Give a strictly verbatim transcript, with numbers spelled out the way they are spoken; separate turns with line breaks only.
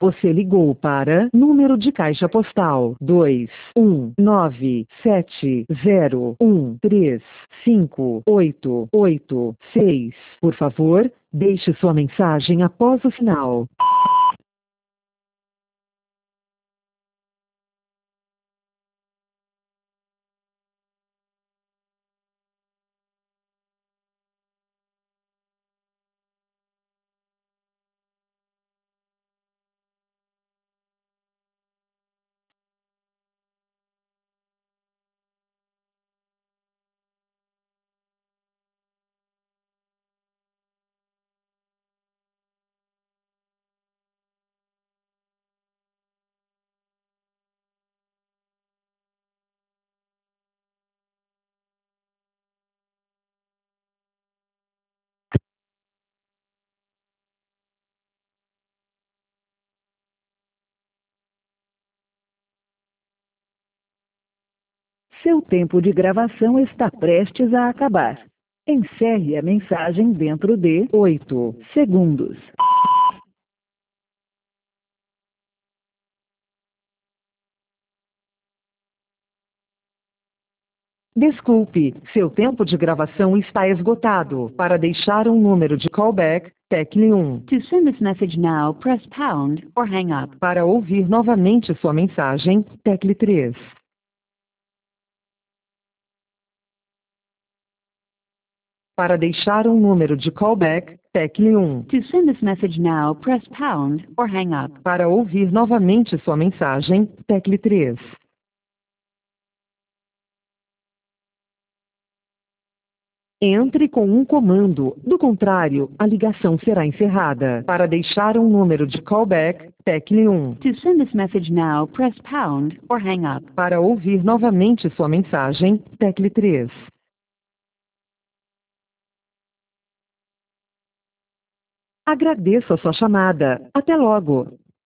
Você ligou para número de caixa postal dois um nove sete zero um três cinco oito oito seis. Por favor, deixe sua mensagem após o sinal. Seu tempo de gravação está prestes a acabar. Encerre a mensagem dentro de oito segundos. Desculpe, seu tempo de gravação está esgotado. Para deixar um número de callback, tecle um.
To send this message now, press pound or hang up.
Para ouvir novamente sua mensagem, tecle três. Para deixar um número de callback, tecle um.
To send this message now, press pound or hang up.
Para ouvir novamente sua mensagem, tecle três. Entre com um comando, do contrário, a ligação será encerrada. Para deixar um número de callback, tecle um.
To send this message now, press pound or hang up.
Para ouvir novamente sua mensagem, tecle três. Agradeço a sua chamada. Até logo.